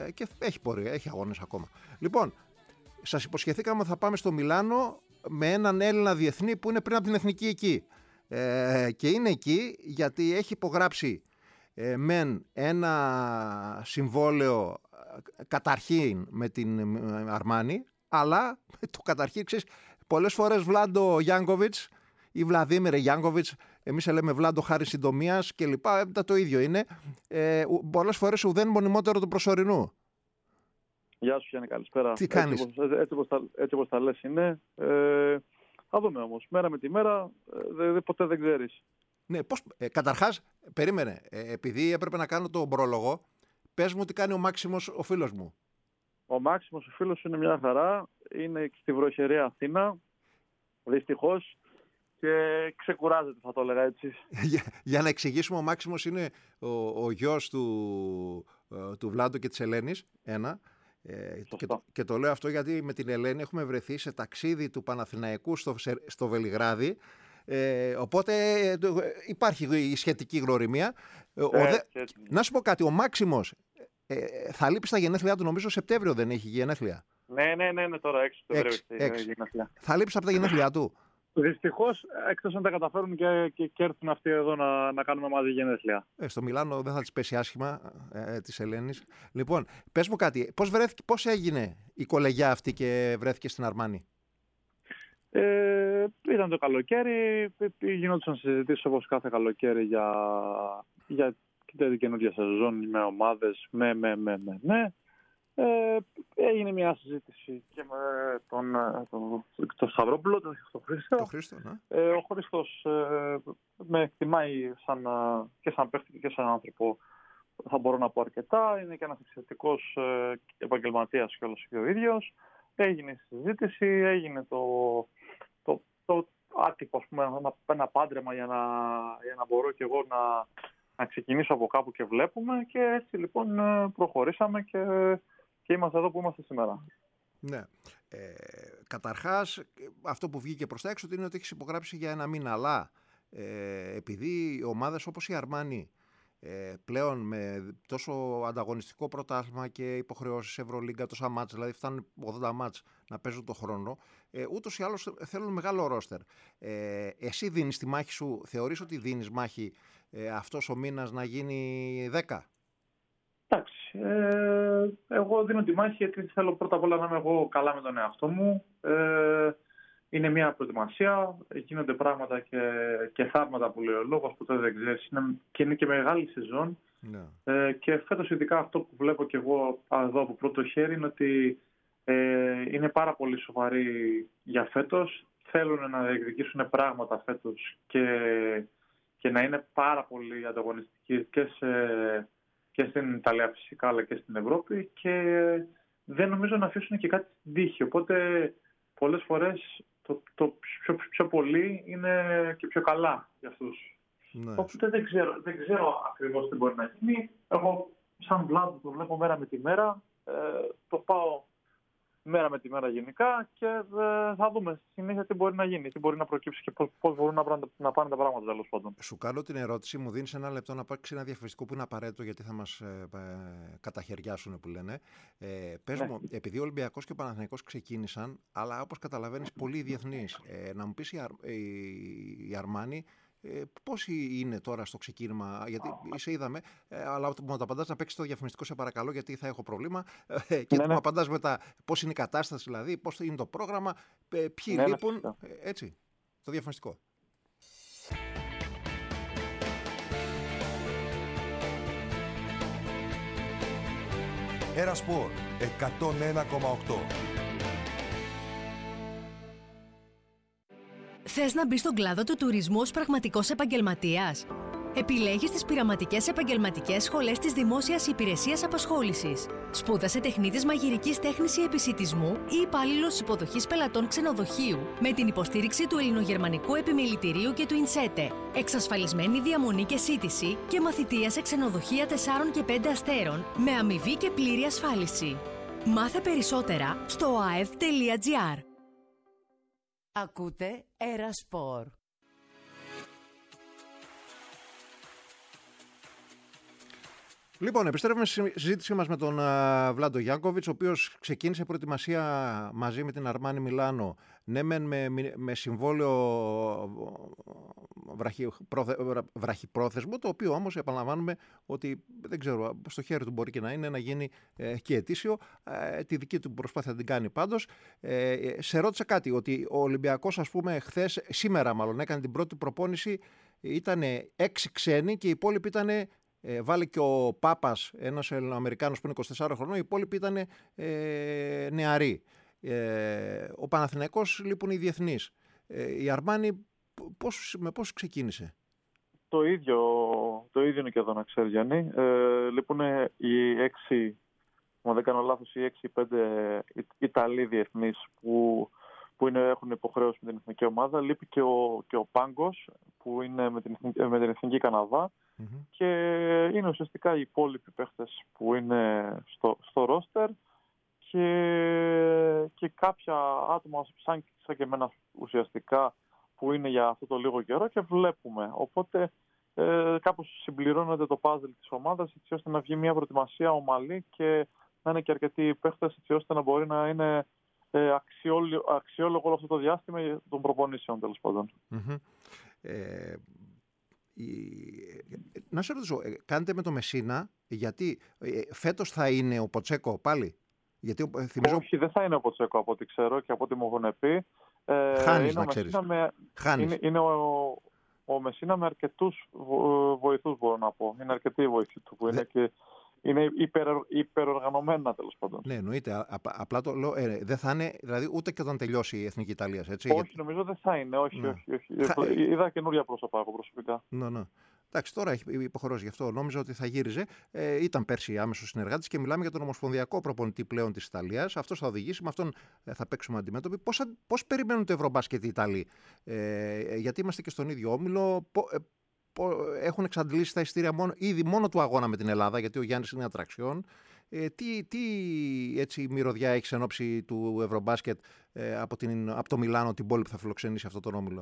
και έχει πορεία, έχει αγώνες ακόμα. Λοιπόν, σας υποσχεθήκαμε ότι θα πάμε στο Μιλάνο με έναν Έλληνα διεθνή που είναι πριν από την εθνική εκεί. Και είναι εκεί γιατί έχει υπογράψει μεν ένα συμβόλαιο καταρχήν με την Αρμάνι, αλλά το καταρχήν, ξέρεις, πολλές φορές Βλάντο Γιάνκοβιτς ή Βλαδίμιρ Γιάνκοβιτς, εμείς λέμε Βλάντο χάρη συντομίας και λοιπά, το ίδιο είναι. Πολλές φορές ουδέν μονιμότερο του προσωρινού. Γεια σου Γιάννη, καλησπέρα. Τι κάνεις? Έτσι όπως τα λες είναι. Θα δούμε όμως. Μέρα με τη μέρα ποτέ δεν ξέρεις. Ναι, καταρχάς, περίμενε. Επειδή έπρεπε να κάνω τον πρόλογο, πες μου τι κάνει ο Μάξιμος, ο φίλος μου. Ο Μάξιμος, ο φίλος σου, είναι μια χαρά. Είναι στη βροχερή Αθήνα. Δυστυχώς. Και ξεκουράζεται, θα το έλεγα έτσι. Για να εξηγήσουμε, ο Μάξιμος είναι ο γιος του Βλάντο και της Ελένης. Ένα. Και το λέω αυτό γιατί με την Ελένη έχουμε βρεθεί σε ταξίδι του Παναθηναϊκού στο Βελιγράδι. Οπότε υπάρχει η σχετική γνωριμία. Να σου πω κάτι, ο Μάξιμος θα λείπει στα γενέθλιά του, νομίζω Σεπτέμβριο δεν έχει γενέθλια. Ναι, τώρα 6 Σεπτεμβρίου. Θα λείψει από τα γενέθλιά του. Δυστυχώς, εκτός αν τα καταφέρουν και έρθουν αυτοί εδώ να κάνουμε μαζί γενέθλια. Στο Μιλάνο δεν θα της πέσει άσχημα της Ελένης. Λοιπόν, πες μου κάτι, πώς έγινε η κολεγιά αυτή και βρέθηκε στην Αρμάνι? Ήταν το καλοκαίρι, γινόντουσαν συζητήσεις όπως κάθε καλοκαίρι για την καινούργια σεζόν με ομάδες, έγινε μια συζήτηση και με τον Σταυρόπουλο, τον Χρήστο. Ναι. Ο Χρήστος με εκτιμάει και σαν παίχτη και σαν άνθρωπο, θα μπορώ να πω αρκετά. Είναι και ένας εξαιρετικός επαγγελματίας και όλος και ο ίδιος. Έγινε η συζήτηση, έγινε το άτυπο, ας πούμε, ένα πάντρεμα για να μπορώ και εγώ να ξεκινήσω από κάπου και βλέπουμε. Και έτσι λοιπόν προχωρήσαμε και είμαστε εδώ που είμαστε σήμερα. Ναι. Καταρχάς, αυτό που βγήκε προς τα έξω είναι ότι έχεις υπογράψει για ένα μήνα, αλλά επειδή ομάδες όπως η Αρμάνι πλέον με τόσο ανταγωνιστικό πρωτάθλημα και υποχρεώσεις Ευρωλίγκα, τόσα μάτς, δηλαδή φτάνουν 80 μάτς να παίζουν το χρόνο, ούτως ή άλλως θέλουν μεγάλο ρόστερ. Εσύ δίνεις τη μάχη σου, θεωρείς ότι δίνεις μάχη αυτός ο μήνας να γίνει 10? Εντάξει, εγώ δίνω τη μάχη γιατί θέλω πρώτα απ' όλα να είμαι εγώ καλά με τον εαυτό μου. Είναι μια προετοιμασία, γίνονται πράγματα και θαύματα που λέει ο λόγος, που δεν ξέρεις, και είναι και μεγάλη σεζόν. Yeah. Και φέτος ειδικά αυτό που βλέπω και εγώ εδώ από πρώτο χέρι είναι ότι είναι πάρα πολύ σοβαροί για φέτος. Θέλουν να διεκδικήσουν πράγματα φέτος και να είναι πάρα πολύ ανταγωνιστικοί και στην Ιταλία φυσικά, αλλά και στην Ευρώπη, και δεν νομίζω να αφήσουν και κάτι στην τύχη. Οπότε πολλές φορές το πιο πολύ είναι και πιο καλά για αυτούς. Ναι. Οπότε δεν ξέρω ακριβώς τι μπορεί να γίνει. Εγώ σαν Βλάντο το βλέπω μέρα με τη μέρα. Το πάω μέρα με τη μέρα γενικά και θα δούμε στη συνέχεια τι μπορεί να γίνει, τι μπορεί να προκύψει και πώς μπορούν να πάνε τα πράγματα, τέλος πάντων. Σου κάνω την ερώτηση, μου δίνεις ένα λεπτό να πάρεις ένα διαφημιστικό που είναι απαραίτητο γιατί θα μας καταχαιριάσουν, που λένε. Πες μου, επειδή ο Ολυμπιακός και ο Παναθηναϊκός ξεκίνησαν, αλλά όπως καταλαβαίνεις πολύ διεθνείς, να μου πεις η Αρμάνι πώς είναι τώρα στο ξεκίνημα, γιατί σε είδαμε, αλλά όταν μου απαντάς να παίξεις το διαφημιστικό, σε παρακαλώ, γιατί θα έχω πρόβλημα, και μου απαντάς μετά πώς είναι η κατάσταση, δηλαδή, πώς είναι το πρόγραμμα, ποιοι λείπουν, έτσι, το διαφημιστικό. Ένα Σπορ 101,8. Θες να μπεις στον κλάδο του τουρισμού ως πραγματικός επαγγελματίας? Επιλέγεις τις πειραματικές επαγγελματικές σχολές της Δημόσιας Υπηρεσίας Απασχόλησης. Σπούδασε τεχνίτης μαγειρικής τέχνης ή επισιτισμού ή υπάλληλος υποδοχής πελατών ξενοδοχείου με την υποστήριξη του Ελληνογερμανικού Επιμελητηρίου και του Ινσέτε. Εξασφαλισμένη διαμονή και σύντηση και μαθητεία σε ξενοδοχεία 4 και 5 αστέρων με αμοιβή και πλήρη ασφάλιση. Μάθε περισσότερα στο aev.gr. Ακούτε Ερασπορ. Λοιπόν, επιστρέφουμε στη συζήτησή μας με τον Βλάντο Γιάνκοβιτς, ο οποίος ξεκίνησε προετοιμασία μαζί με την Αρμάνι Μιλάνο. Ναι, με συμβόλαιο βραχυπρόθεσμο, το οποίο όμως επαναλαμβάνουμε ότι δεν ξέρω, στο χέρι του μπορεί και να είναι να γίνει και ετήσιο. Τη δική του προσπάθεια την κάνει πάντως. Σε ρώτησα κάτι, ότι ο Ολυμπιακός, ας πούμε, σήμερα μάλλον έκανε την πρώτη προπόνηση, ήταν 6 ξένοι και οι υπόλοιποι ήταν. Βάλε και ο Πάπας, ένας Αμερικάνος που είναι 24 χρονών, οι υπόλοιποι ήταν νεαροί. Ο Παναθηναϊκός λείπουν οι διεθνείς. Η Αρμάνι με πώς ξεκίνησε? Το ίδιο είναι και εδώ, να ξέρει, Γιάννη. Λείπουν οι 6, αν δεν κάνω λάθος, οι 6-5 Ιταλοί διεθνείς που έχουν υποχρέωση με την εθνική ομάδα. Λείπει και ο Πάγκος που είναι με την εθνική Καναδά. Mm-hmm. Και είναι ουσιαστικά οι υπόλοιποι παίχτες που είναι στο ρόστερ και κάποια άτομα σαν και εμένα ουσιαστικά που είναι για αυτό το λίγο καιρό και βλέπουμε. Οπότε κάπως συμπληρώνεται το puzzle της ομάδας έτσι ώστε να βγει μια προετοιμασία ομαλή και να είναι και αρκετοί παίχτες έτσι ώστε να μπορεί να είναι αξιόλογο όλο αυτό το διάστημα των προπονήσεων, τέλος πάντων. Mm-hmm. Να σε ρωτήσω, κάνετε με το Μεσίνα, γιατί φέτος θα είναι ο Ποτσέκο πάλι? Γιατί, θυμίζω... Όχι, δεν θα είναι ο Ποτσέκο από ό,τι ξέρω και από ό,τι μου έχουν πει. Χάνεις, να ξέρεις. Είναι ο Μεσίνα με αρκετούς βοηθούς, μπορώ να πω. Είναι αρκετοί οι βοηθοί του που είναι και... Είναι υπεροργανωμένα, τέλος πάντων. Ναι, εννοείται. Απλά το λέω, δεν θα είναι, δηλαδή, ούτε και όταν τελειώσει η Εθνική Ιταλία. Έτσι, όχι, νομίζω δεν θα είναι. Όχι. Είδα καινούρια πρόσωπα εγώ προσωπικά. Ναι. Εντάξει, τώρα έχει υποχρεώσει γι' αυτό. Νόμιζα ότι θα γύριζε. Ήταν πέρσι άμεσος συνεργάτης και μιλάμε για τον ομοσπονδιακό προπονητή πλέον της Ιταλίας. Αυτός θα οδηγήσει, με αυτόν θα παίξουμε αντιμέτωποι. Πώς περιμένουν το Ευρωμπάσκετ οι Ιταλοί? Γιατί είμαστε και στον ίδιο όμιλο. Έχουν εξαντλήσει τα εισιτήρια ήδη μόνο του αγώνα με την Ελλάδα, γιατί ο Γιάννης είναι ατραξιόν. Τι έτσι μυρωδιά έχει εν ώψη του Ευρωμπάσκετ από το Μιλάνο, την πόλη που θα φιλοξενήσει αυτό τον όμιλο?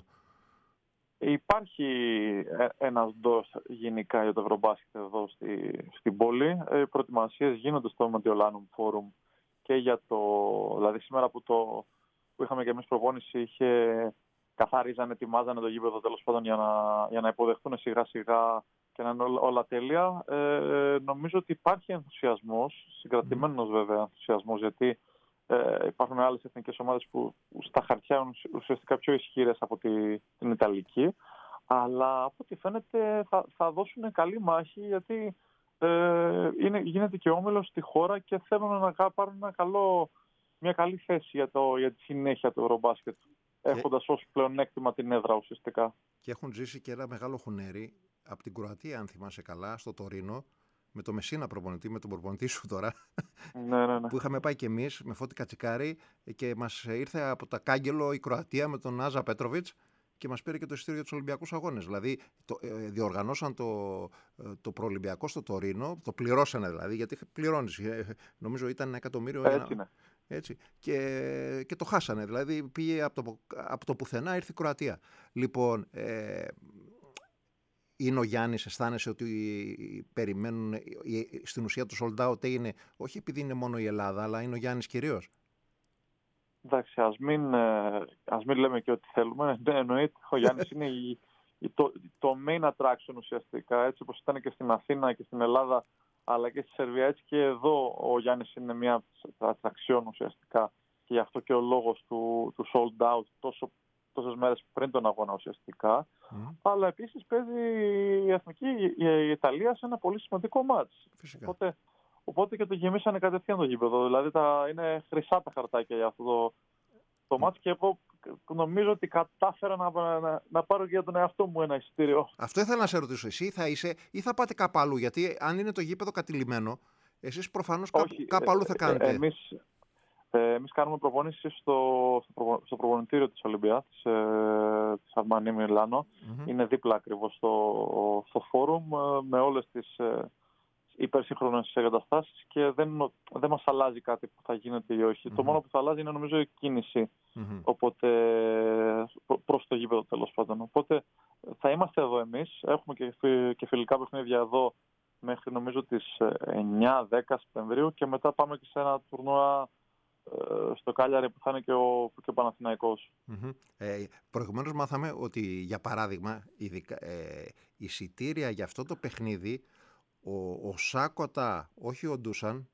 Υπάρχει ένας ντός γενικά για το Ευρωμπάσκετ εδώ στην πόλη. Οι προετοιμασίες γίνονται στο Mediolanum Forum και για δηλαδή σήμερα που είχαμε και εμείς προπόνηση, καθαρίζανε, ετοιμάζανε το γήπεδο τέλος πάντων για να υποδεχτούν σιγά σιγά και να είναι όλα τέλεια. Νομίζω ότι υπάρχει ενθουσιασμός, συγκρατημένος βέβαια ενθουσιασμός, γιατί υπάρχουν άλλες εθνικές ομάδες που στα χαρτιά είναι ουσιαστικά πιο ισχυρές από την Ιταλική, αλλά από ό,τι φαίνεται θα δώσουν καλή μάχη, γιατί γίνεται και όμιλος στη χώρα και θέλουν να πάρουν μια καλή θέση για τη συνέχεια του Ευρωμπάσκετ, έχοντας ως πλεονέκτημα την έδρα ουσιαστικά. Και έχουν ζήσει και ένα μεγάλο χουνέρι από την Κροατία, αν θυμάσαι καλά, στο Τωρίνο, με το Μεσίνα προπονητή, με τον προπονητή σου τώρα, ναι. που είχαμε πάει κι εμείς με Φώτη Κατσικάρη και μας ήρθε από τα κάγκελο η Κροατία με τον Άζα Πέτροβιτς και μας πήρε και το εισιτήριο για τους Ολυμπιακούς Αγώνες. Δηλαδή διοργανώσαν το προολυμπιακό στο Τωρίνο, το πληρώσανε δηλαδή, γιατί πληρώνεις. Νομίζω ήταν 1 εκατομμύριο. Έτσι. Και το χάσανε. Δηλαδή πήγε από το πουθενά, ήρθε η Κροατία. Λοιπόν, είναι ο Γιάννης, αισθάνεσαι ότι περιμένουν στην ουσία το sold out είναι, όχι επειδή είναι μόνο η Ελλάδα, αλλά είναι ο Γιάννης κυρίως? Εντάξει, ας μην λέμε και ό,τι θέλουμε. Ναι, εννοείται. Ο Γιάννης είναι το main attraction ουσιαστικά, έτσι όπως ήταν και στην Αθήνα και στην Ελλάδα, αλλά και στη Σερβία, έτσι και εδώ ο Γιάννης είναι μια ατραξιόν ουσιαστικά και γι' αυτό και ο λόγος του sold out τόσες μέρες πριν τον αγώνα ουσιαστικά. Αλλά επίσης παίζει η Ιταλία σε ένα πολύ σημαντικό μάτς. Οπότε και το γεμίσανε κατευθείαν το γήπεδο. Δηλαδή είναι χρυσά τα χαρτάκια για αυτό το μάτς και εγώ νομίζω ότι κατάφερα να πάρω και για τον εαυτό μου ένα εισιτήριο. Αυτό ήθελα να σε ρωτήσω. Εσύ θα είσαι ή θα πάτε κάπου αλλού? Γιατί αν είναι το γήπεδο κατηλημμένο, εσείς προφανώς κάπου αλλού θα κάνετε. Εμείς κάνουμε προπόνηση στο προπονητήριο της Ολυμπιάδας, της Αρμάνι Μιλάνο. Είναι δίπλα ακριβώς στο φόρουμ με όλες τις υπερσύγχρονες εγκαταστάσεις και δεν μας αλλάζει κάτι που θα γίνεται ή όχι. Το μόνο που θα αλλάζει είναι νομίζω η κίνηση, οπότε προς το γήπεδο τέλος πάντων. Οπότε θα είμαστε εδώ εμείς, έχουμε και φιλικά παιχνίδια εδώ μέχρι νομίζω τις 9-10 Σεπτεμβρίου και μετά πάμε και σε ένα τουρνουά στο Κάλιαρη που θα είναι και ο Παναθηναϊκός. Προηγουμένως μάθαμε ότι, για παράδειγμα, εισιτήρια για αυτό το παιχνίδι ο Σάκοτα, όχι ο Ντούσαν,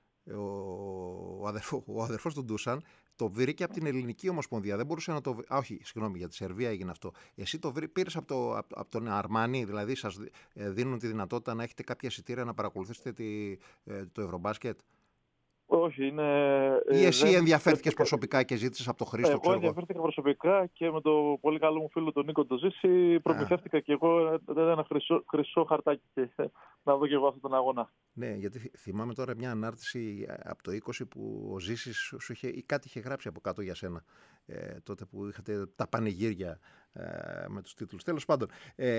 ο αδερφός του Ντούσαν, το βρήκε από την Ελληνική Ομοσπονδία. Δεν μπορούσε να το βρει. Όχι, συγγνώμη, για τη Σερβία έγινε αυτό. Εσύ το πήρες από τον Αρμάνι, δηλαδή σας δίνουν τη δυνατότητα να έχετε κάποια εισιτήρια να παρακολουθήσετε το Ευρωμπάσκετ. Όχι, ή εσύ ενδιαφέρθηκες προσωπικά και ζήτησες από τον Χρήστο? Εγώ ενδιαφέρθηκα προσωπικά και με το πολύ καλό μου φίλο τον Νίκο το Ζήση προμηθεύτηκα και εγώ ένα χρυσό χαρτάκι να δω και εγώ αυτόν τον αγώνα. Ναι, γιατί θυμάμαι τώρα μια ανάρτηση από το 20 που ο Ζήσης σου είχε, ή κάτι είχε γράψει από κάτω για σένα, τότε που είχατε τα πανηγύρια με τους τίτλους. Τέλος πάντων,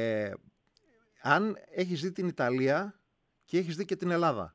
αν έχεις δει την Ιταλία και έχεις δει και την Ελλάδα,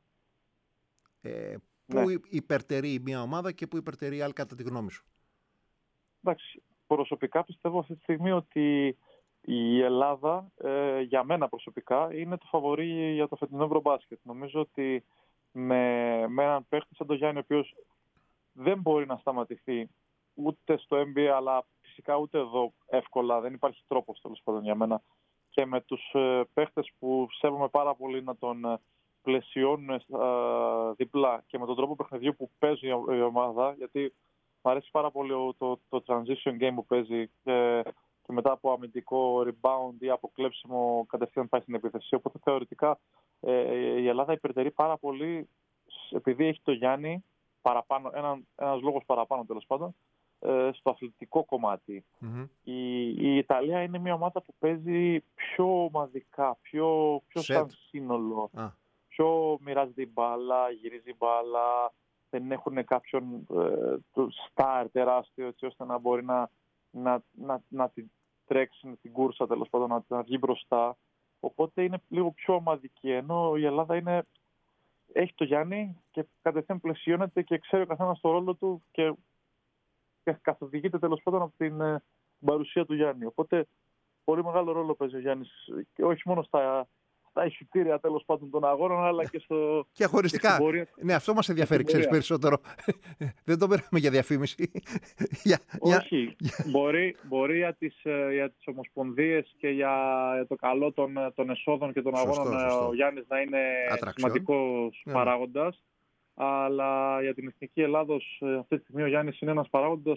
πού υπερτερεί μια ομάδα και πού υπερτερεί άλλη κατά τη γνώμη σου? Εντάξει, προσωπικά πιστεύω αυτή τη στιγμή ότι η Ελλάδα, για μένα προσωπικά, είναι το φαβορί για το φετινό Ευρωμπάσκετ. Νομίζω ότι με έναν παίχτη σαν τον Γιάννη, ο οποίος δεν μπορεί να σταματηθεί ούτε στο NBA, αλλά φυσικά ούτε εδώ εύκολα, δεν υπάρχει τρόπος τέλος πάντων για μένα, και με τους παίχτες που σέβομαι πάρα πολύ να τον πλαισιώνουν διπλά και με τον τρόπο παιχνιδιού που παίζει η ομάδα, γιατί μου αρέσει πάρα πολύ το transition game που παίζει και μετά από αμυντικό rebound ή αποκλέψιμο κατευθείαν πάει στην επίθεση. Οπότε θεωρητικά η Ελλάδα υπερτερεί πάρα πολύ, επειδή έχει το Γιάννη παραπάνω, ένας λόγος παραπάνω τέλος πάντων, στο αθλητικό κομμάτι. Η Ιταλία είναι μια ομάδα που παίζει πιο ομαδικά, πιο σαν σύνολο. Πιο μοιράζει την μπάλα, γυρίζει μπάλα, δεν έχουν κάποιον στάρ τεράστιο έτσι ώστε να μπορεί να την τρέξει την κούρσα, τέλος πάντων, να βγει μπροστά. Οπότε είναι λίγο πιο ομαδική, ενώ η Ελλάδα έχει το Γιάννη και κατευθείαν πλαισιώνεται και ξέρει ο καθένας το ρόλο του και καθοδηγείται τέλος πάντων από την παρουσία του Γιάννη. Οπότε πολύ μεγάλο ρόλο παίζει ο Γιάννης, και όχι μόνο στα εισιτήρια τέλος πάντων των αγώνων, αλλά και στο. Και αγωνιστικά. Ναι, αυτό μας ενδιαφέρει, ξέρεις, περισσότερο. Δεν το πήραμε για διαφήμιση. Όχι. Μπορεί για τις ομοσπονδίες και για το καλό των εσόδων και των αγώνων ο Γιάννης να είναι σημαντικός παράγοντας. Αλλά για την Εθνική Ελλάδος αυτή τη στιγμή ο Γιάννης είναι ένας παράγοντας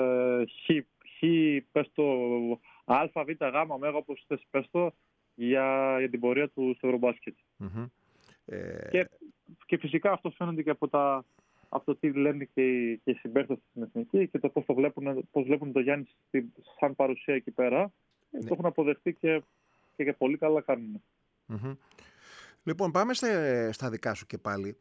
πες το α, β, γ, μέγα, όπως θες πες το, για την πορεία του στο Ευρωμπάσκετ. Και φυσικά αυτό φαίνεται και από το τι λένε και οι συμπαίκτες στην Εθνική και το πώς βλέπουν το Γιάννη σαν παρουσία εκεί πέρα. Το έχουν αποδεχτεί και πολύ καλά κάνουν. Λοιπόν, πάμε στα δικά σου και πάλι.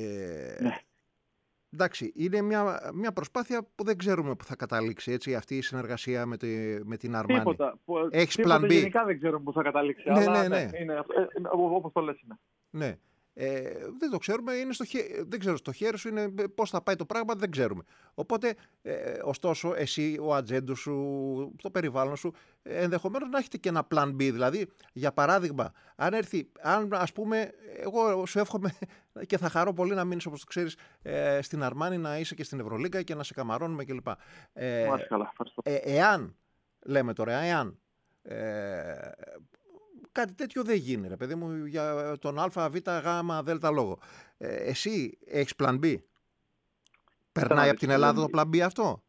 Εντάξει, είναι μια προσπάθεια που δεν ξέρουμε που θα καταλήξει, έτσι, αυτή η συνεργασία με την Αρμάνι. Έχεις plan B? Γενικά δεν ξέρουμε που θα καταλήξει, αλλά ναι. Είναι, όπως το λες είναι. Ναι. Δεν το ξέρουμε, δεν ξέρω, στο χέρι σου είναι πώς θα πάει το πράγμα, δεν ξέρουμε. Οπότε, ωστόσο, εσύ, ο ατζέντο σου, το περιβάλλον σου, ενδεχομένως να έχετε και ένα plan B. Δηλαδή, για παράδειγμα, αν ας πούμε, εγώ σου εύχομαι και θα χαρώ πολύ να μείνεις, όπως το ξέρεις, στην Αρμάνι, να είσαι και στην Ευρωλίγκα και να σε καμαρώνουμε κλπ. Εάν, λέμε τώρα, εάν κάτι τέτοιο δεν γίνει, ρε παιδί μου, για τον α, β, γ, δ λόγο. Εσύ έχεις plan B? Περνάει από την Ελλάδα το plan B αυτό?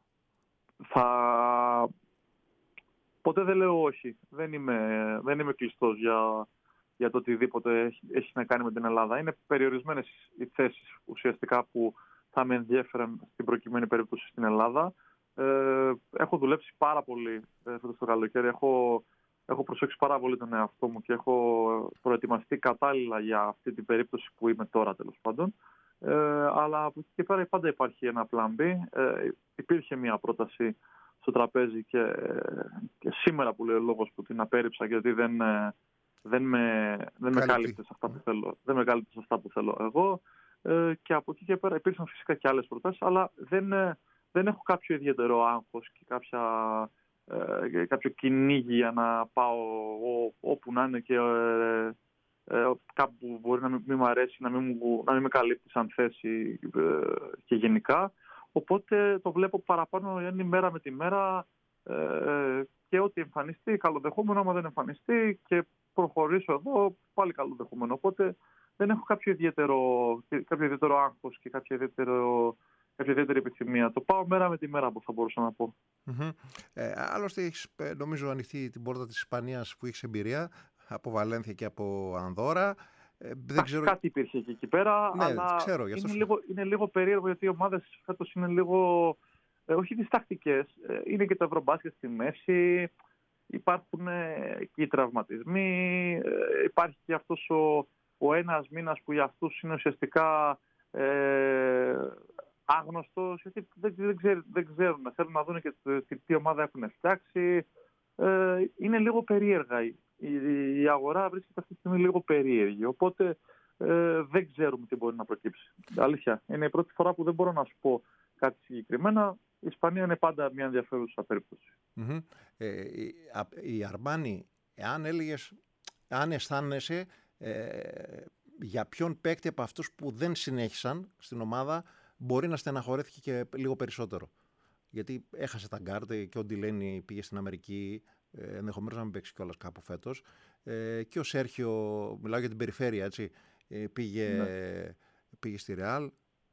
Ποτέ δεν λέω όχι. Δεν είμαι κλειστός για το οτιδήποτε έχει να κάνει με την Ελλάδα. Είναι περιορισμένες οι θέσεις ουσιαστικά που θα με ενδιέφεραν στην προκειμένη περίπτωση στην Ελλάδα. Έχω δουλέψει πάρα πολύ αυτό το καλοκαίρι. Έχω προσέξει πάρα πολύ τον εαυτό μου και έχω προετοιμαστεί κατάλληλα για αυτή την περίπτωση που είμαι τώρα, τέλος πάντων. Αλλά από εκεί και πέρα πάντα υπάρχει ένα plan B. Υπήρχε μια πρόταση στο τραπέζι και σήμερα που λέει ο λόγος που την απέρριψα, γιατί δεν με κάλυψε σε αυτά που θέλω. Δεν με κάλυψε σε αυτά που θέλω εγώ. Και από εκεί και πέρα υπήρξαν φυσικά και άλλες προτάσεις, αλλά δεν έχω κάποιο ιδιαίτερο άγχος και κάποιο κυνήγι για να πάω όπου να είναι και κάπου που μπορεί να μην μου αρέσει, να μην με καλύπτει σαν θέση και γενικά. Οπότε το βλέπω παραπάνω είναι μέρα με τη μέρα και ό,τι εμφανιστεί καλοδεχόμενο, άμα δεν εμφανιστεί και προχωρήσω εδώ πάλι καλοδεχόμενο. Οπότε δεν έχω κάποιο ιδιαίτερο άγχος και κάποια ιδιαίτερη επιθυμία. Το πάω μέρα με τη μέρα, που θα μπορούσα να πω. Άλλωστε έχεις, νομίζω, ανοιχτεί την πόρτα της Ισπανίας που έχεις εμπειρία από Βαλένθια και από Ανδόρα. Δεν ξέρω... Κάτι υπήρχε και εκεί πέρα, ναι, αλλά ξέρω, είναι λίγο περίεργο, γιατί οι ομάδες φέτος είναι λίγο, όχι διστακτικές, είναι και το Ευρωμπάσκετ στη μέση, υπάρχουν και οι τραυματισμοί, υπάρχει και αυτός ο ένας μήνας που για αυτούς είναι ουσιαστικά άγνωστος, γιατί δεν ξέρουν, θέλουν να δουν και τι ομάδα έχουν φτιάξει. Είναι λίγο περίεργα. Η αγορά βρίσκεται αυτή τη στιγμή λίγο περίεργη, οπότε δεν ξέρουμε τι μπορεί να προκύψει. Αλήθεια, είναι η πρώτη φορά που δεν μπορώ να σου πω κάτι συγκεκριμένα. Η Ισπανία είναι πάντα μια ενδιαφέρουσα περίπτωση. Η Αρμάνι, αν αισθάνεσαι για ποιον παίκτη από αυτούς που δεν συνέχισαν στην ομάδα μπορεί να στεναχωρέθηκε και λίγο περισσότερο. Γιατί έχασε τα γκάρτε και ο Ντιλένι πήγε στην Αμερική, ενδεχομένως να μην παίξει κιόλας κάπου φέτος. Και ο Σέρχιο, μιλάω για την περιφέρεια, έτσι, πήγε στη Ρεάλ.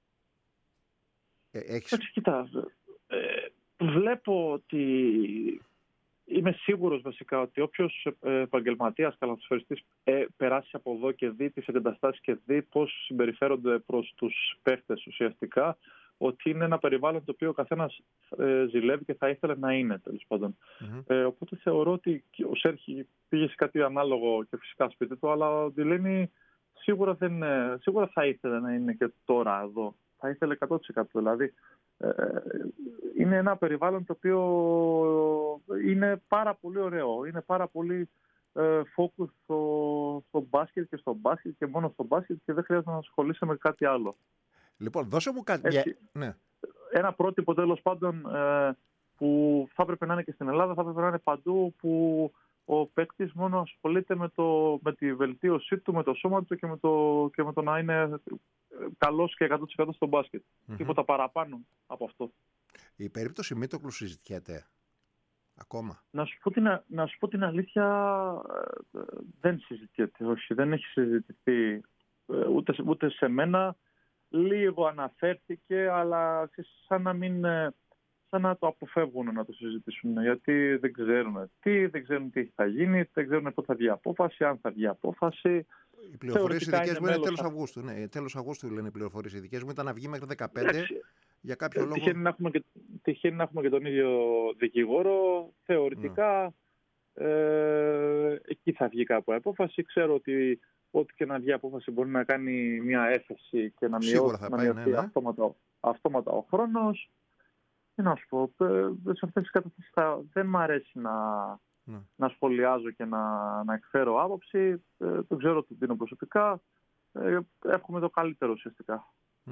Κοιτάξτε, βλέπω ότι είμαι σίγουρος βασικά ότι όποιος επαγγελματίας καλαθοσφαιριστής περάσει από εδώ και δει τις εγκαταστάσεις και δει πώς συμπεριφέρονται προς τους παίχτες ουσιαστικά, ότι είναι ένα περιβάλλον το οποίο ο καθένας ζηλεύει και θα ήθελε να είναι, τέλος πάντων. Οπότε θεωρώ ότι ο Σέρχη πήγε σε κάτι ανάλογο και φυσικά σπίτι του, αλλά ο Ντιλένι σίγουρα θα ήθελε να είναι και τώρα εδώ. Θα ήθελε 100%. Δηλαδή, είναι ένα περιβάλλον το οποίο είναι πάρα πολύ ωραίο. Είναι πάρα πολύ focus στο μπάσκετ και στο μπάσκετ και μόνο στο μπάσκετ και δεν χρειάζεται να ασχολείσαι με κάτι άλλο. Λοιπόν, δώσε μου κάτι. Ναι. Ένα πρότυπο, τέλος πάντων, που θα έπρεπε να είναι και στην Ελλάδα, θα έπρεπε να είναι παντού, που ο παίκτης μόνο ασχολείται με τη βελτίωσή του, με το σώμα του και με το να είναι καλός και 100% στο μπάσκετ. Τίποτα παραπάνω από αυτό. Η περίπτωση Μήτογλου συζητιέται ακόμα? Να σου πω την αλήθεια, δεν συζητιέται. Όχι, δεν έχει συζητηθεί ούτε σε μένα. Λίγο αναφέρθηκε, αλλά σαν να το αποφεύγουν να το συζητήσουν, γιατί δεν ξέρουν τι θα γίνει, δεν ξέρουν πότε θα βγει απόφαση, αν θα βγει απόφαση. Οι πληροφορίες οι δικές μου είναι τέλος Αυγούστου. Ναι, τέλος Αυγούστου λένε οι πληροφορίες οι δικές μου. Ήταν να βγει μέχρι 15. Για κάποιο λόγο. Τυχαίνει να έχουμε και τον ίδιο δικηγόρο. Θεωρητικά εκεί θα βγει κάπου απόφαση. Ξέρω ότι ό,τι και να βγει απόφαση μπορεί να κάνει μια έφεση και να μειωθεί αυτόματα ο χρόνος. Τι να σου πω, σε αυτές τις καταστάσεις δεν μ' αρέσει να σχολιάζω και να εκφέρω άποψη. Το ξέρω ότι είναι προσωπικά. Εύχομαι το καλύτερο ουσιαστικά.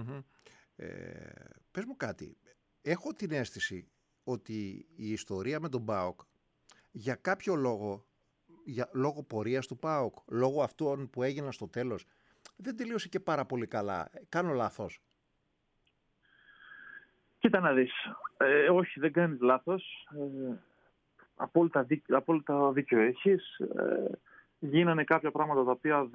Πες μου κάτι. Έχω την αίσθηση ότι η ιστορία με τον ΠΑΟΚ για κάποιο λόγο, λόγω πορείας του ΠΑΟΚ, λόγω αυτών που έγιναν στο τέλος, δεν τελείωσε και πάρα πολύ καλά. Κάνω λάθος? Κοίτα να δεις. Όχι, δεν κάνεις λάθος. Απόλυτα δίκιο έχεις. Γίνανε κάποια πράγματα τα οποία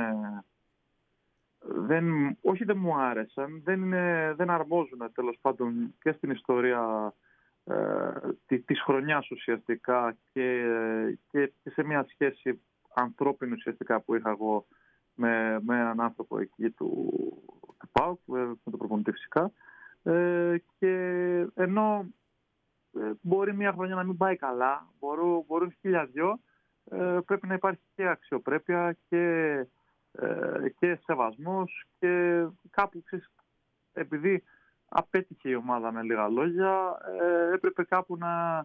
δεν μου άρεσαν. Δεν αρμόζουν τέλος πάντων και στην ιστορία της χρονιάς ουσιαστικά και σε μια σχέση ανθρώπινη ουσιαστικά που είχα εγώ με έναν άνθρωπο εκεί του ΠΑΟΚ, με τον προπονητή φυσικά. Και ενώ μπορεί μια χρονιά να μην πάει καλά, μπορούν 1002, πρέπει να υπάρχει και αξιοπρέπεια και σεβασμός και κάπου, επειδή απέτυχε η ομάδα με λίγα λόγια, έπρεπε κάπου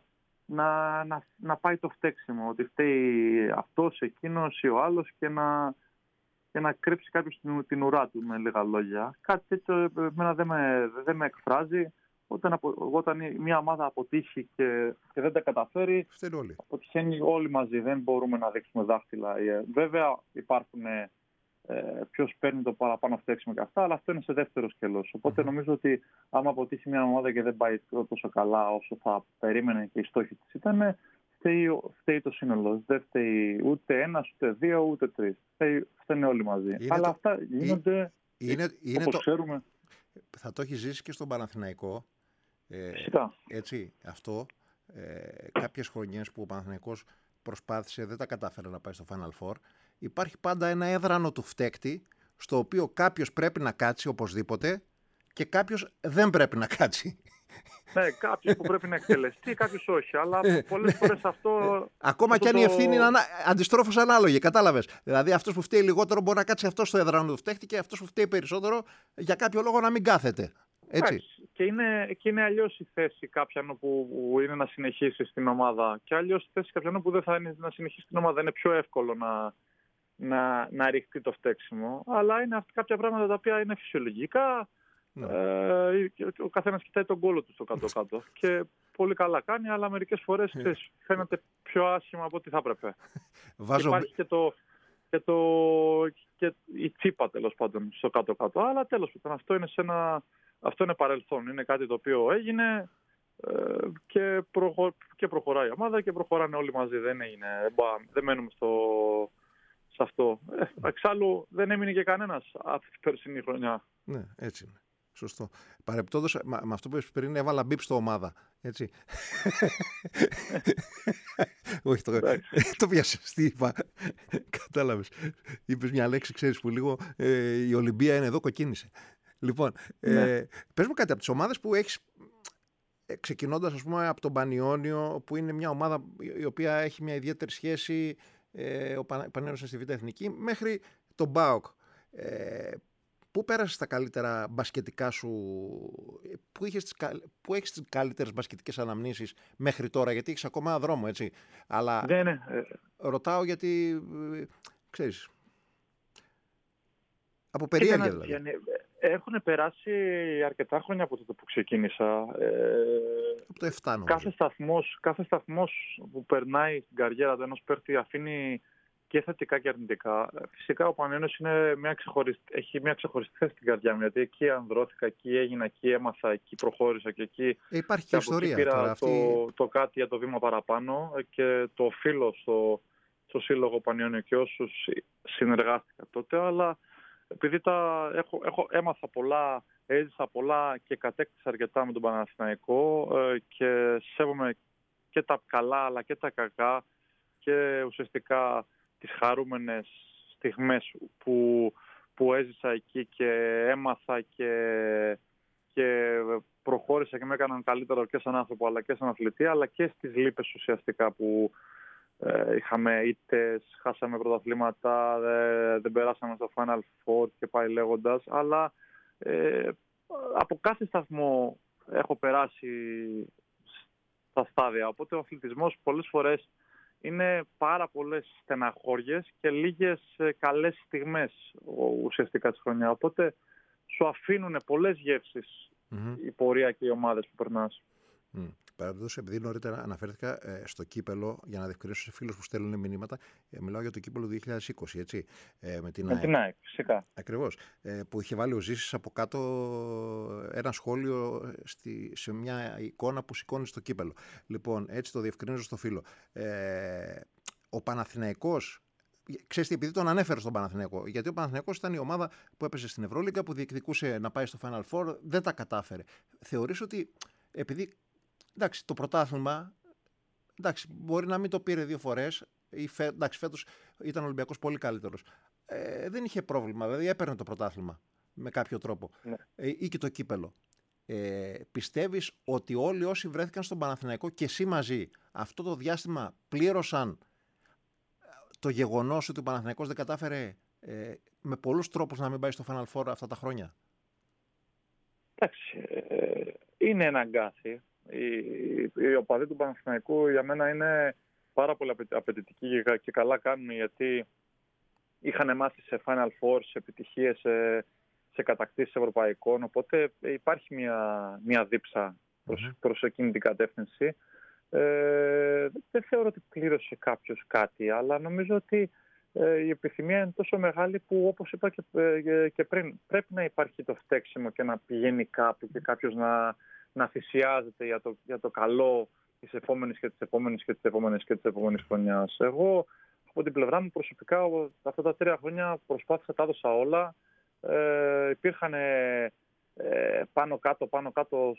να πάει το φταίξιμο, ότι φταίει αυτός, εκείνος ή ο άλλος και να κρύψει κάποιος την ουρά του με λίγα λόγια. Κάτι τέτοιο εμένα δεν με εκφράζει. Όταν μια ομάδα αποτύχει και δεν τα καταφέρει, αποτυχαίνει όλοι μαζί. Δεν μπορούμε να δείξουμε δάχτυλα. Βέβαια υπάρχουν ποιος παίρνει το παραπάνω φταίξιμο και αυτά, αλλά αυτό είναι σε δεύτερο σκελός. Οπότε νομίζω ότι άμα αποτύχει μια ομάδα και δεν πάει τόσο καλά όσο θα περίμενε και οι στόχοι της ήταν, φταίει το σύνολο. Δεν φταίει ούτε ένας, ούτε δύο, ούτε τρεις. Φταίνε όλοι μαζί. Αλλά αυτά γίνονται όπως ξέρουμε. Θα το έχει ζήσει και στον Παναθηναϊκό. Φυσικά. Έτσι, αυτό. Κάποιες χρονιές που ο Παναθηναϊκός προσπάθησε, δεν τα κατάφερε να πάει στο Final Four. Υπάρχει πάντα ένα έδρανο του φταίκτη, στο οποίο κάποιος πρέπει να κάτσει οπωσδήποτε και κάποιος δεν πρέπει να κάτσει. Ναι, κάποιος που πρέπει να εκτελεστεί, κάποιος όχι. Αλλά πολλές φορές αυτό. Ακόμα κι αν η ευθύνη είναι αντιστρόφως ανάλογη, κατάλαβες. Δηλαδή αυτός που φταίει λιγότερο μπορεί να κάτσει αυτό στο έδρανο του φταίκτη και αυτός που φταίει περισσότερο για κάποιο λόγο να μην κάθεται. Έτσι. Και είναι αλλιώς η θέση κάποιον που είναι να συνεχίσει στην ομάδα, και αλλιώς η θέση κάποιον που δεν θα είναι να συνεχίσει στην ομάδα. Είναι πιο εύκολο να ρηχτεί το φταίξιμο. Αλλά είναι κάποια πράγματα τα οποία είναι φυσιολογικά. Ο καθένας κοιτάει τον κόλο του στο κάτω-κάτω. Και πολύ καλά κάνει, αλλά μερικές φορές φαίνεται πιο άσχημα από ό,τι θα έπρεπε. Υπάρχει και η τσίπα, τέλος πάντων, στο κάτω-κάτω. Αλλά τέλος πάντων, αυτό είναι παρελθόν. Είναι κάτι το οποίο έγινε και προχωράει η ομάδα και προχωράνε όλοι μαζί. Δεν μένουμε σε αυτό. Εξάλλου δεν έμεινε και κανένας αυτή την περσινή χρονιά. Ναι, έτσι είναι. Σωστό. Παρεπτόντως, με αυτό που είπες πριν, έβαλα μπιπ στο ομάδα. Έτσι. Όχι, το πιάσες. Τι είπα. Κατάλαβες. Είπες μια λέξη, ξέρεις, που λίγο η Ολυμπία είναι εδώ, κοκκίνησε. Λοιπόν, πες μου κάτι από τις ομάδες που έχεις, ξεκινώντας ας πούμε από τον Πανιόνιο, που είναι μια ομάδα η οποία έχει μια ιδιαίτερη σχέση, ο Πανιόνιος είναι στη Β' Εθνική, μέχρι τον ΠΑΟΚ. Πού πέρασες τα καλύτερα μπασκετικά σου, πού έχεις τις καλύτερες μπασκετικές αναμνήσεις μέχρι τώρα, γιατί έχεις ακόμα ένα δρόμο, έτσι. Αλλά ρωτάω γιατί, ξέρεις, από περιέργεια δηλαδή. Έχουν περάσει αρκετά χρόνια από τότε που ξεκίνησα. Από το 7 νομίζω. Κάθε σταθμός που περνάει στην καριέρα του ενός παίκτη αφήνει και θετικά και αρνητικά. Φυσικά ο Πανιόνιος έχει μια ξεχωριστή θέση στην καρδιά μου, γιατί εκεί ανδρώθηκα, εκεί έγινα, εκεί έμαθα, εκεί προχώρησα και εκεί. Υπάρχει και ιστορία. Πήρα τώρα, το κάτι για το βήμα παραπάνω και το οφείλω στο Σύλλογο Πανιόνιο και όσους συνεργάστηκα τότε, αλλά επειδή έμαθα πολλά, έζησα πολλά και κατέκτησα αρκετά με τον Παναθηναϊκό και σέβομαι και τα καλά αλλά και τα κακά και ουσιαστικά τις χαρούμενες στιγμές που έζησα εκεί και έμαθα και προχώρησα και με έκαναν καλύτερο και σαν άνθρωπο αλλά και σαν αθλητή, αλλά και στις λύπες ουσιαστικά που είχαμε ήττες, χάσαμε πρωταθλήματα, δεν περάσαμε στο Final Four και πάει λέγοντας, αλλά από κάθε σταθμό έχω περάσει στα στάδια, οπότε ο αθλητισμός πολλές φορές είναι πάρα πολλές στεναχώριες και λίγες καλές στιγμές ουσιαστικά τη χρονιά, οπότε σου αφήνουν πολλές γεύσεις η πορεία και οι ομάδες που περνάς. Παραδόντως, επειδή νωρίτερα αναφέρθηκα στο κύπελο, για να διευκρινίσω σε φίλους που στέλνουν μηνύματα, μιλάω για το κύπελο 2020, έτσι. Με την ΑΕΚ, φυσικά. Ακριβώς. Που είχε βάλει ο Ζήσης από κάτω ένα σχόλιο σε μια εικόνα που σηκώνει στο κύπελο. Λοιπόν, έτσι το διευκρινίζω στο φίλο. Ο Παναθηναϊκός. Ξέρεις τι, επειδή τον ανέφερε στον Παναθηναϊκό, γιατί ο Παναθηναϊκός ήταν η ομάδα που έπεσε στην Ευρωλίγκα, που διεκδικούσε να πάει στο Final Four, δεν τα κατάφερε. Θεωρείς ότι επειδή. Εντάξει, το πρωτάθλημα, μπορεί να μην το πήρε 2 φορές. Εντάξει, φέτος ήταν ο Ολυμπιακός πολύ καλύτερος. Δεν είχε πρόβλημα, δηλαδή έπαιρνε το πρωτάθλημα με κάποιο τρόπο. Ναι. Ή και το κύπελο. Πιστεύεις ότι όλοι όσοι βρέθηκαν στον Παναθηναϊκό και εσύ μαζί αυτό το διάστημα πλήρωσαν το γεγονός ότι ο Παναθηναϊκός δεν κατάφερε με πολλούς τρόπους να μην πάει στο Final Four αυτά τα χρόνια? Εντάξει, είναι ένα αγκάθι. Οι οπαδοί του Παναθηναϊκού για μένα είναι πάρα πολύ απαιτητικοί και καλά κάνουν, γιατί είχαν μάθει σε Final Four, σε επιτυχίες, σε κατακτήσεις ευρωπαϊκών, οπότε υπάρχει μια δίψα προς εκείνη την κατεύθυνση. Δεν θεωρώ ότι πλήρωσε κάποιος κάτι, αλλά νομίζω ότι η επιθυμία είναι τόσο μεγάλη που, όπως είπα και πριν, πρέπει να υπάρχει το φταίξιμο και να πηγαίνει κάπου και κάποιος να θυσιάζεται για το καλό της επόμενης και της επόμενης και της επόμενης και της επόμενης χρονιάς. Εγώ, από την πλευρά μου προσωπικά, αυτά τα 3 χρόνια προσπάθησα, τα έδωσα όλα. Υπήρχαν πάνω κάτω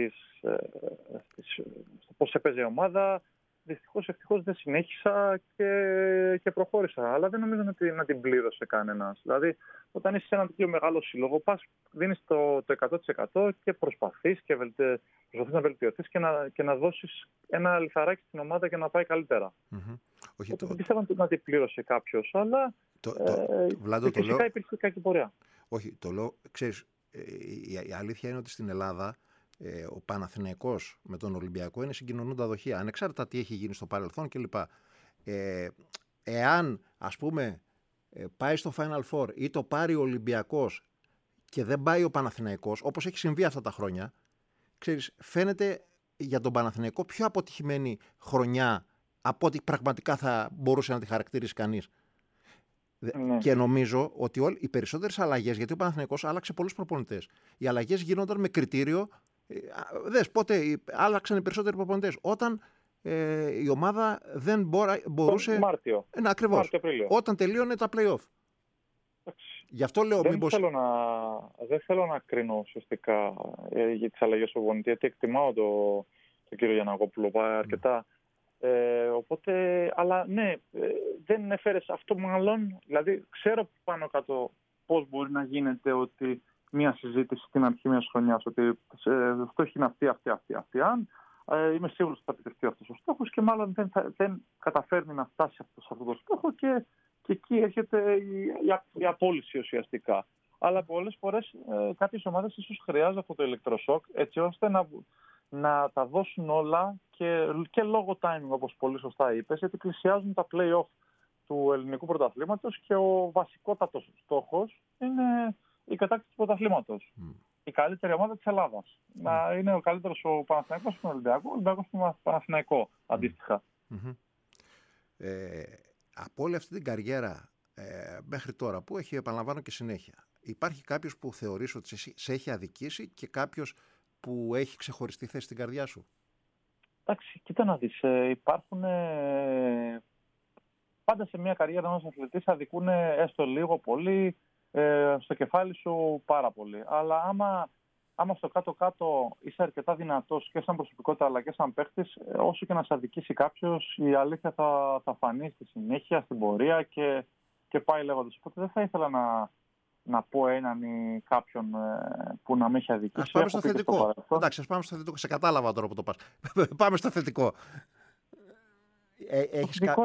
στο πώς έπαιζε η ομάδα. Ευτυχώς δεν συνέχισα και προχώρησα. Αλλά δεν νομίζω να την πλήρωσε κανένας. Δηλαδή, όταν είσαι σε ένα τέτοιο μεγάλο σύλλογο, δίνεις το 100% και προσπαθείς να βελτιωθείς και να δώσεις ένα λιθαράκι στην ομάδα και να πάει καλύτερα. Δεν πιστεύω να την πλήρωσε κάποιος, αλλά φυσικά υπήρχε κακή πορεία. Όχι, το λέω, ξέρεις, η αλήθεια είναι ότι στην Ελλάδα ο Παναθηναϊκός με τον Ολυμπιακό είναι συγκοινωνούντα δοχεία, ανεξάρτητα τι έχει γίνει στο παρελθόν κλπ. Εάν, ας πούμε, πάει στο Final Four ή το πάρει ο Ολυμπιακός και δεν πάει ο Παναθηναϊκός, όπως έχει συμβεί αυτά τα χρόνια, ξέρεις, φαίνεται για τον Παναθηναϊκό πιο αποτυχημένη χρονιά από ό,τι πραγματικά θα μπορούσε να τη χαρακτηρίσει κανείς. Και νομίζω ότι οι περισσότερες αλλαγές, γιατί ο Παναθηναϊκός άλλαξε πολλούς προπονητές, οι αλλαγές γίνονταν με κριτήριο. Δες πότε άλλαξαν οι περισσότεροι προπονητές. Όταν η ομάδα δεν μπορούσε. Μάρτιο. Ακριβώς. Όταν τελείωνε τα play-off. Γι' αυτό λέω δεν θέλω να κρίνω ουσιαστικά για τις αλλαγές του προπονητή, γιατί εκτιμάω τον κύριο Γιαννακόπουλο αρκετά. Οπότε, αλλά ναι, δεν έφερες αυτό μάλλον. Δηλαδή, ξέρω πάνω κάτω πώς μπορεί να γίνεται ότι μια συζήτηση στην αρχή μιας χρονιάς ότι αυτό έχει αυτή. Είμαι σίγουρος ότι θα επιτευχθεί αυτός ο στόχος και μάλλον δεν καταφέρνει να φτάσει σε αυτό το στόχο και εκεί έρχεται η απόλυση ουσιαστικά. Αλλά πολλές φορές κάποιες ομάδες ίσως χρειάζονται αυτό το ηλεκτροσόκ έτσι ώστε να τα δώσουν όλα και λόγω timing, όπως πολύ σωστά είπες, γιατί πλησιάζουν τα play-off του ελληνικού πρωταθλήματος και ο βασικότατος στόχος είναι η κατάκτηση του πρωταθλήματος. Η καλύτερη ομάδα της Ελλάδας. Να είναι ο καλύτερος ο Παναθηναϊκός στον Ολυμπιακό, ο Ολυμπιακός στον Παναθηναϊκό αντίστοιχα. Από όλη αυτή την καριέρα μέχρι τώρα που έχει, επαναλαμβάνω και συνέχεια, υπάρχει κάποιος που θεωρείς ότι σε έχει αδικήσει και κάποιος που έχει ξεχωριστή θέση στην καρδιά σου? Εντάξει, κοίτα να δεις. Υπάρχουν πάντα σε μια καριέρα ενός αθλητής αδικούν έστω λίγο πολύ, στο κεφάλι σου πάρα πολύ. Αλλά άμα στο κάτω-κάτω είσαι αρκετά δυνατός και σαν προσωπικότητα αλλά και σαν παίχτης, όσο και να σε αδικήσει κάποιος, η αλήθεια θα φανεί στη συνέχεια, στην πορεία και πάει λέγοντας. Οπότε δεν θα ήθελα να πω έναν ή κάποιον που να με έχει αδικήσει. Ας πάμε στο θετικό. Εντάξει, ας πάμε στο θετικό. Σε κατάλαβα τώρα που το πας. Πάμε στο θετικό. Θετικό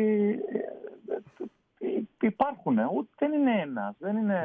υπάρχουν. Δεν είναι ένας.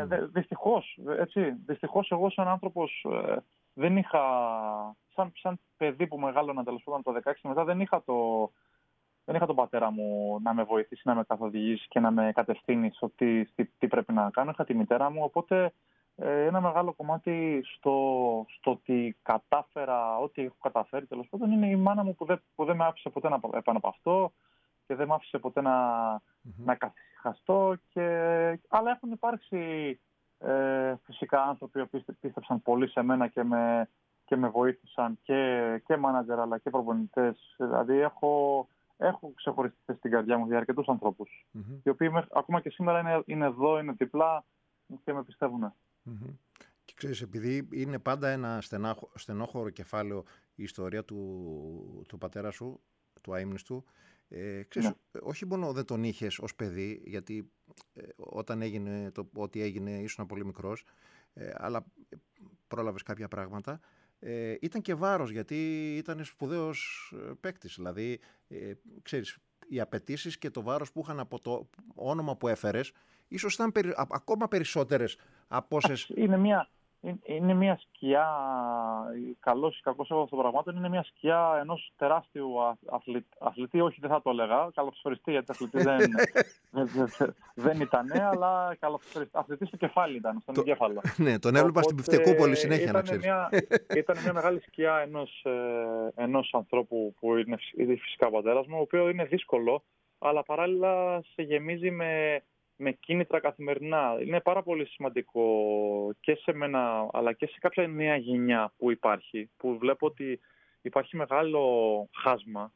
Δυστυχώς εγώ σαν άνθρωπος δεν είχα, σαν παιδί που μεγάλωνα τέλος πάντων το 16 μετά, δεν είχα τον πατέρα μου να με βοηθήσει, να με καθοδηγήσει και να με κατευθύνει στο τι πρέπει να κάνω. Είχα τη μητέρα μου, οπότε ένα μεγάλο κομμάτι στο ότι κατάφερα, ό,τι έχω καταφέρει τέλος πάντων, είναι η μάνα μου που δεν με άφησε ποτέ να επαναπαυτώ και δεν με άφησε ποτέ να καθυσυχαστώ. Αλλά έχουν υπάρξει φυσικά άνθρωποι που πίστεψαν πολύ σε μένα και με βοήθησαν και μάνατζερ αλλά και προπονητές. Δηλαδή έχω ξεχωριστεί στην καρδιά μου για αρκετούς ανθρώπους, οι οποίοι ακόμα και σήμερα είναι εδώ, είναι διπλά και με πιστεύουν. Και ξέρεις, επειδή είναι πάντα ένα στενόχωρο κεφάλαιο η ιστορία του πατέρα σου, του αείμνηστου, ξέρεις, όχι μόνο δεν τον είχες ως παιδί, γιατί όταν έγινε ό,τι έγινε ήσουν πολύ μικρός, αλλά πρόλαβες κάποια πράγματα. Ήταν και βάρος, γιατί ήταν σπουδαίος παίκτης. Δηλαδή, ξέρεις, οι απαιτήσεις και το βάρος που είχαν από το όνομα που έφερες ίσως ήταν ακόμα περισσότερες από όσες... Είναι είναι μια σκιά, καλός ή κακός εγώ των πραγμάτων, είναι μια σκιά ενός τεράστιου αθλητή, όχι δεν θα το έλεγα, καλοποδοσφαιριστή, γιατί αθλητή δεν ήταν, αλλά αθλητή στο κεφάλι ήταν, στον εγκέφαλο. Ναι, τον έβλεπα στην Πιφτεκούπολη συνέχεια, να ξέρεις. Ήταν μια μεγάλη σκιά ενός ανθρώπου που είναι φυσικά πατέρας μου, ο οποίο είναι δύσκολο, αλλά παράλληλα σε γεμίζει με κίνητρα καθημερινά. Είναι πάρα πολύ σημαντικό και σε μένα, αλλά και σε κάποια νέα γενιά που υπάρχει, που βλέπω ότι υπάρχει μεγάλο χάσμα,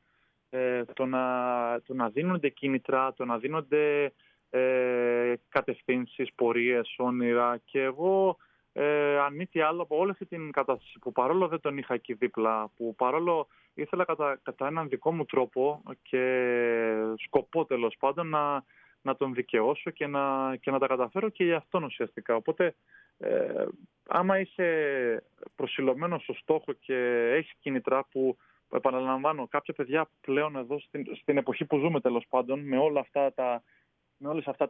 το να δίνονται κίνητρα, το να δίνονται κατευθύνσεις, πορείες, όνειρα, και εγώ αν μη τι άλλο από όλη αυτή την κατάσταση που παρόλο δεν τον είχα εκεί δίπλα, που παρόλο ήθελα κατά έναν δικό μου τρόπο και σκοπό τέλος πάντων να τον δικαιώσω και να τα καταφέρω και για αυτόν ουσιαστικά. Οπότε άμα είσαι προσιλωμένος στο στόχο και έχεις κίνητρα, που επαναλαμβάνω, κάποια παιδιά πλέον εδώ στην εποχή που ζούμε τέλος πάντων, με όλες αυτά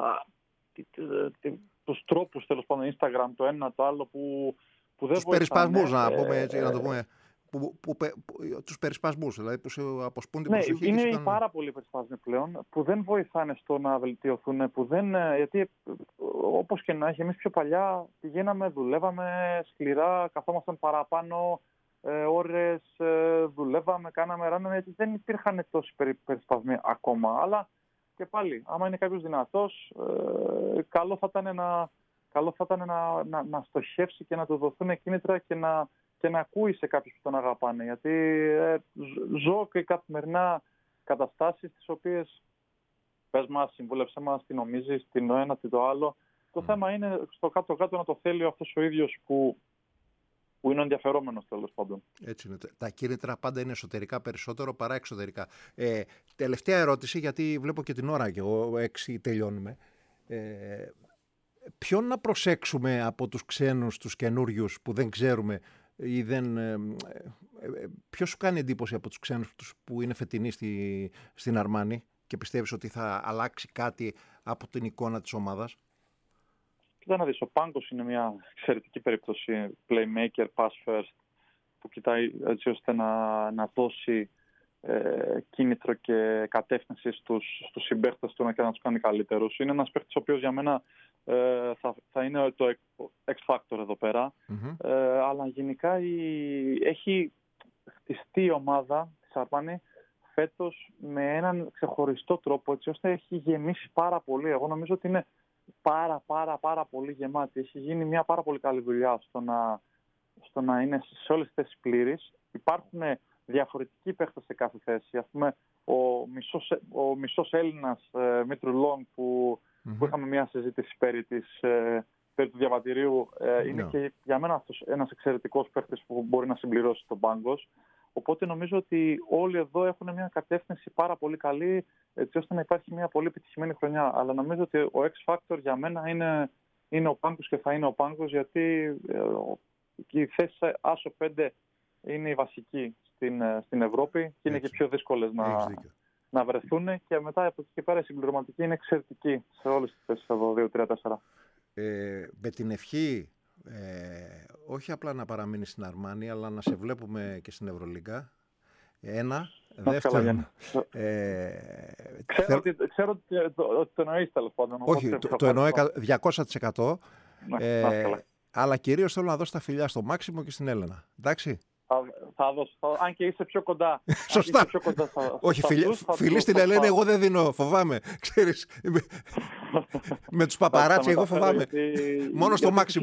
τους τρόπους τέλος πάντων, Instagram, το ένα το άλλο που δεν τους περισπασμούς, να πούμε έτσι, να το πούμε. Τους περισπασμούς, δηλαδή που σε αποσπούν την προσοχή. Είναι πάρα πολλοί περισπασμοί πλέον που δεν βοηθάνε στο να βελτιωθούν, γιατί όπως και να έχει, εμείς πιο παλιά πηγαίναμε, δουλεύαμε σκληρά, καθόμασταν παραπάνω ώρες, δουλεύαμε, κάναμε ράνο, γιατί δεν υπήρχαν τόσοι περισπασμοί ακόμα. Αλλά και πάλι, άμα είναι κάποιος δυνατός, καλό θα ήταν να στοχεύσει και να του δοθούν κίνητρα και να ακούει σε κάποιους που τον αγαπάνε. Γιατί ζω και καθημερινά καταστάσεις τις οποίες πες μας, συμβούλεψέ μας, τι νομίζεις, τι το ένα, τι το άλλο. Το θέμα είναι στο κάτω-κάτω να το θέλει αυτός ο ίδιος που είναι ενδιαφερόμενος τέλος πάντων. Έτσι είναι. Τα κίνητρα πάντα είναι εσωτερικά περισσότερο παρά εξωτερικά. Τελευταία ερώτηση, γιατί βλέπω και την ώρα και εγώ 6 τελειώνουμε. Ποιον να προσέξουμε από τους ξένους, τους καινούριους που δεν ξέρουμε, ή ποιος σου κάνει εντύπωση από τους ξένους που είναι φετινοί στην Αρμάνι και πιστεύεις ότι θα αλλάξει κάτι από την εικόνα της ομάδας? Κοίτα να δεις, ο Πάγκος είναι μια εξαιρετική περίπτωση, playmaker, pass first, που κοιτάει έτσι ώστε να δώσει κίνητρο και κατεύθυνση στους συμπαίκτες του και να τους κάνει καλύτερους. Είναι ένας παίκτης ο οποίος για μένα θα είναι το X Factor εδώ πέρα. Mm-hmm. Αλλά γενικά έχει χτιστεί η ομάδα της Αρμάνι φέτος με έναν ξεχωριστό τρόπο, έτσι ώστε έχει γεμίσει πάρα πολύ. Εγώ νομίζω ότι είναι πάρα πολύ γεμάτη. Έχει γίνει μια πάρα πολύ καλή δουλειά στο να είναι σε όλες τις θέσεις πλήρης. Υπάρχουν διαφορετικοί παίχτες σε κάθε θέση. Ας πούμε, ο μισός Έλληνας Μήτρου Λόγκ που είχαμε μια συζήτηση περί του διαβατηρίου, είναι και για μένα αυτός ένας εξαιρετικός παίχτης που μπορεί να συμπληρώσει τον Πάγκος. Οπότε νομίζω ότι όλοι εδώ έχουν μια κατεύθυνση πάρα πολύ καλή, έτσι ώστε να υπάρχει μια πολύ επιτυχημένη χρονιά. Αλλά νομίζω ότι ο X Factor για μένα είναι ο Πάγκος και θα είναι ο Πάγκος, γιατί η θέση άσο 5 είναι η βασική στην Ευρώπη και είναι και πιο δύσκολες να βρεθούν, και μετά από εκεί και πέρα η συμπληρωματική είναι εξαιρετική σε όλες τις θέσεις εδώ, 2, 3, 4. Με την ευχή όχι απλά να παραμείνει στην Αρμάνι, αλλά να σε βλέπουμε και στην Ευρωλίγκα. Δεύτερον, ξέρω ότι το εννοείς τέλος πάντων. Όχι, το εννοώ 200%. Αλλά κυρίως θέλω να δώσω τα φιλιά στο Μάξιμο και στην Έλενα. Εντάξει. Θα δώσω. Αν και είσαι πιο κοντά. Σωστά. Όχι, φιλί στην Ελένη εγώ δεν δίνω. Φοβάμαι. Ξέρεις, με τους παπαράτσι εγώ φοβάμαι. Μόνο στο Μάξιμο.